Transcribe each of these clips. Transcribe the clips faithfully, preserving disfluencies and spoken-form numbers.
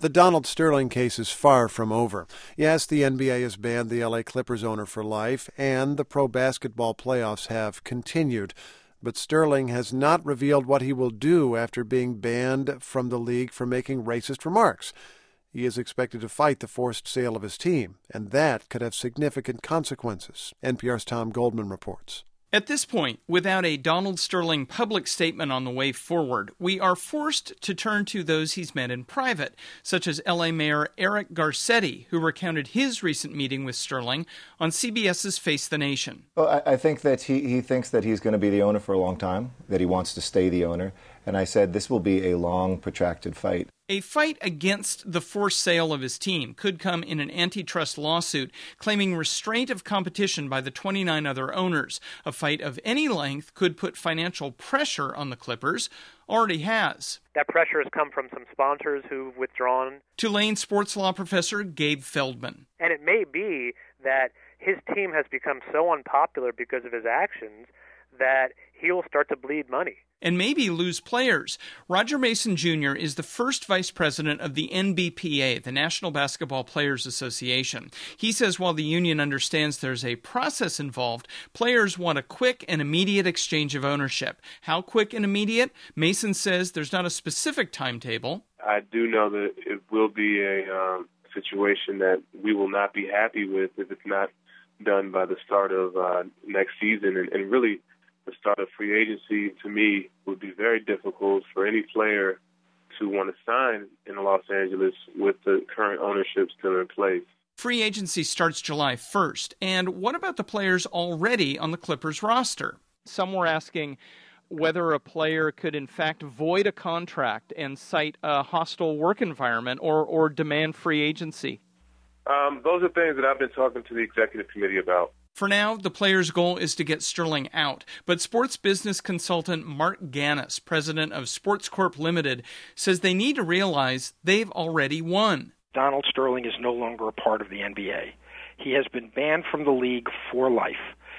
The Donald Sterling case is far from over. Yes, the N B A has banned the L A Clippers owner for life, and the pro basketball playoffs have continued. But Sterling has not revealed what he will do after being banned from the league for making racist remarks. He is expected to fight the forced sale of his team, and that could have significant consequences. N P R's Tom Goldman reports. At this point, without a Donald Sterling public statement on the way forward, we are forced to turn to those he's met in private, such as L A Mayor Eric Garcetti, who recounted his recent meeting with Sterling on CBS's Face the Nation. Well, I, I think that he, he thinks that he's going to be the owner for a long time, that he wants to stay the owner. And I said this will be a long, protracted fight. A fight against the forced sale of his team could come in an antitrust lawsuit claiming restraint of competition by the twenty-nine other owners. A fight of any length could put financial pressure on the Clippers. Already has. That pressure has come from some sponsors who've withdrawn. Tulane sports law professor Gabe Feldman. And it may be that his team has become so unpopular because of his actions that he'll start to bleed money. And maybe lose players. Roger Mason Junior is the first vice president of the N B P A, the National Basketball Players Association. He says while the union understands there's a process involved, players want a quick and immediate exchange of ownership. How quick and immediate? Mason says there's not a specific timetable. I do know that it will be a um, situation that we will not be happy with if it's not done by the start of uh, next season. And, and really, the start of free agency, to me, would be very difficult for any player to want to sign in Los Angeles with the current ownership still in place. Free agency starts July first. And what about the players already on the Clippers roster? Some were asking whether a player could in fact void a contract and cite a hostile work environment or, or demand free agency. Um, those are things that I've been talking to the executive committee about. For now, the players' goal is to get Sterling out, but sports business consultant Mark Gannis, president of Sports Corp Limited, says they need to realize they've already won. Donald Sterling is no longer a part of the N B A. He has been banned from the league for life.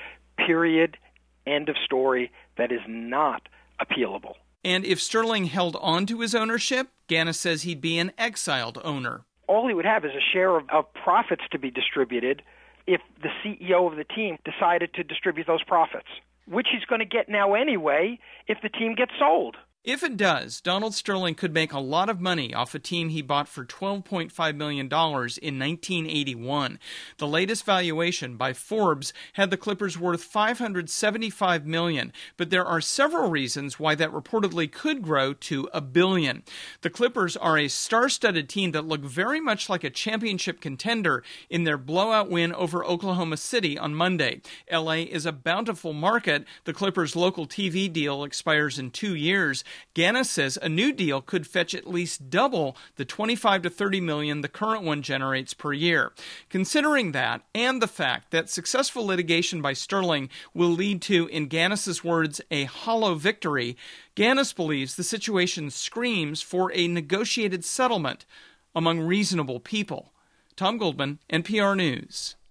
Period. End of story. That is not appealable. And if Sterling held on to his ownership, Gannis says he'd be an exiled owner. All he would have is a share of, of profits to be distributed if the C E O of the team decided to distribute those profits, which he's going to get now anyway if the team gets sold. If it does, Donald Sterling could make a lot of money off a team he bought for twelve point five million dollars in nineteen eighty-one. The latest valuation by Forbes had the Clippers worth five hundred seventy-five million dollars, but there are several reasons why that reportedly could grow to a billion. The Clippers are a star-studded team that look very much like a championship contender in their blowout win over Oklahoma City on Monday. L A is a bountiful market. The Clippers' local T V deal expires in two years. Gannis says a new deal could fetch at least double the twenty-five to thirty million the current one generates per year. Considering that, and the fact that successful litigation by Sterling will lead to, in Gannis's words, a hollow victory, Gannis believes the situation screams for a negotiated settlement among reasonable people. Tom Goldman, N P R News.